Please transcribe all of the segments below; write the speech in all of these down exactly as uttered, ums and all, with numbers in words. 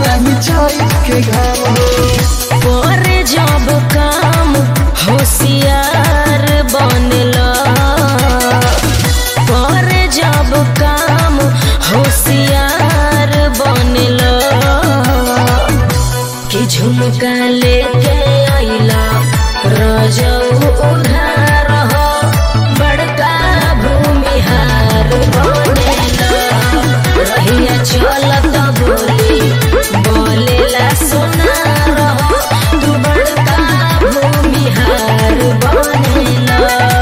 नहीं चाय के घाम पर जब काम होशियार बनला पर जब काम होशियार बनला कि झुमका लेके आइला रजऊ उधार हो बड़का भूमिहार बनेला रहिया चलत बोली बोलेला सोनार हो तू बड़का भूमिहार बनेला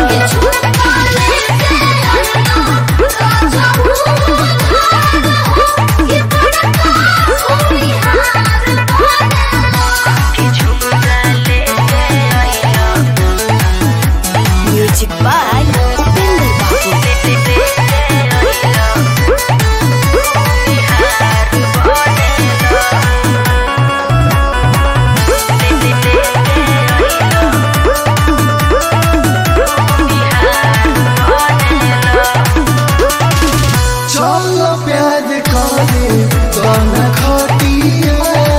म्यूजिक बाय उपेंद्र चलो प्यार करे गाना खटिया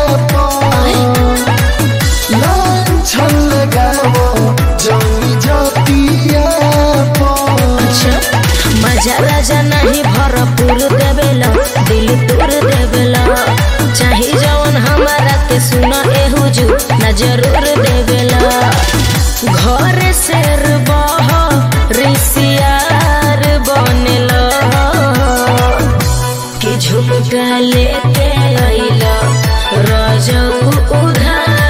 लांछन लगावो जमी जतिया अच्छा मजा राजा नहीं भरपूर देवेला दिल तोड़ देवेला चाहे जवन हमारा के सुना ए हुजूर ना जरूर देवेला घर शेर बह रिसियार बनेला कि झुमका लेके आइला रजऊ उधार